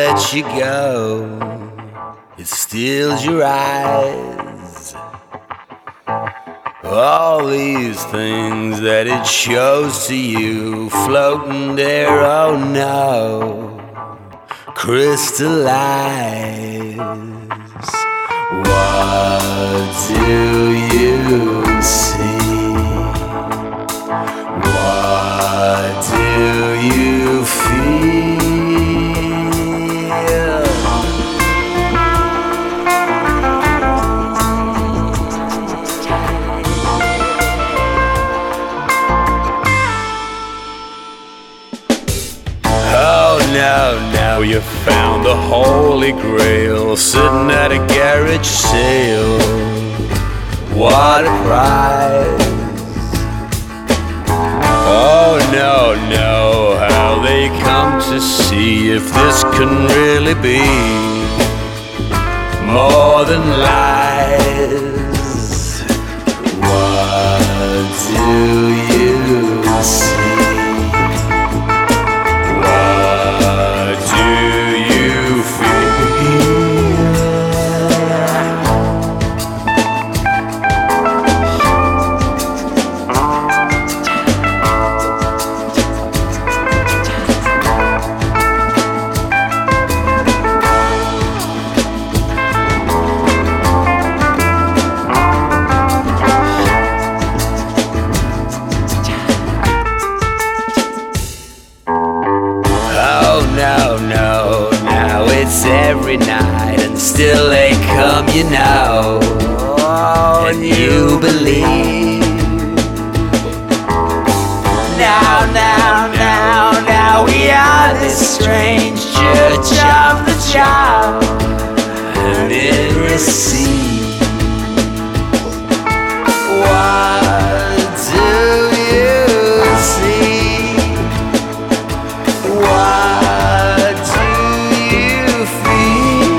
let you go, it steals your eyes. All these things that it shows to you, floating there, oh no, crystallize. What do you see? What do you feel? Oh no, no, you found the Holy Grail sitting at a garage sale. What a prize. Oh no, no, how they come to see if this can really be more than lies. What do you see? What do you feel? No, no, now it's every night and still they come, you know, and you believe. Now, now, now, now we are this strange church of the job and it receives. What do you see? What do you feel?